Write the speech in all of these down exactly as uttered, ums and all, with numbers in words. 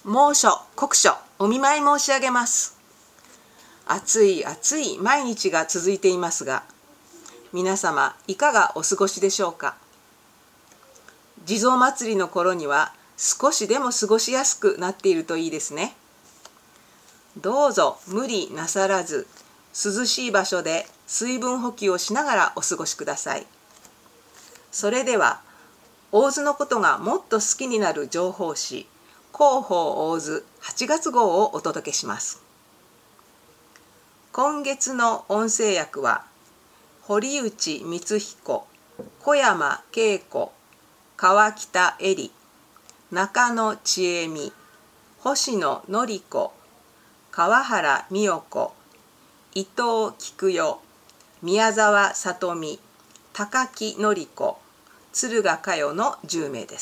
猛暑、酷暑、お見舞い申し上げます。暑い暑い毎日が続いていますが、皆様いかがお過ごしでしょうか。地蔵祭りの頃には少しでも過ごしやすくなっているといいですね。どうぞ無理なさらず、涼しい場所で水分補給をしながらお過ごしください。それでは、大洲のことがもっと好きになる情報誌、広報大洲はちがつ号をお届けします。今月の音声訳は、堀内光彦、小山恵子、川北恵里、中野千恵美、星野典子、川原美代子、伊藤菊代、宮沢里美、高木典子、敦賀佳代のじゅうめいです。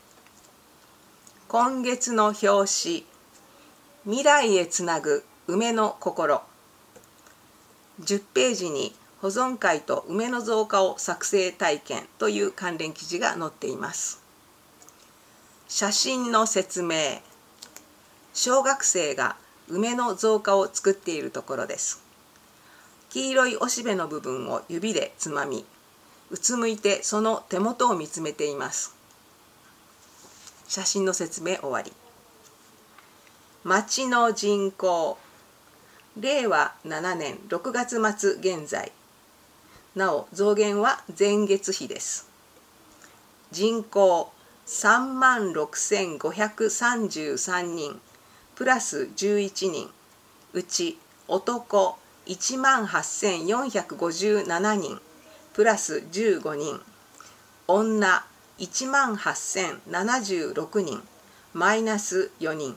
今月の表紙、未来へつなぐ梅の心。じゅっページに保存会と梅の造花を作成体験という関連記事が載っています。写真の説明。小学生が梅の造花を作っているところです。黄色いおしべの部分を指でつまみ、うつむいてその手元を見つめています。写真の説明終わり。町の人口。れいわななねんろくがつまつ現在。なお増減は前月比です。人口さんまんろくせんごひゃくさんじゅうさんにん、プラスじゅういちにん、うち男いちまんはっせんよんひゃくごじゅうななにん、プラスじゅうごにん、女いちまんはっせんななじゅうろくにん、マイナスよにん。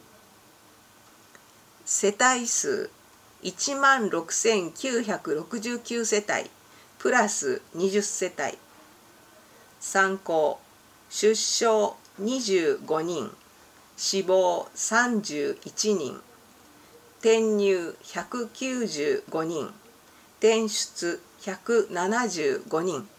世帯数いちまんろくせんきゅうひゃくろくじゅうきゅうせたい、プラスにじゅっせたい。参考、出生にじゅうごにん、死亡さんじゅういちにん、転入ひゃくきゅうじゅうごにん、転出ひゃくななじゅうごにん。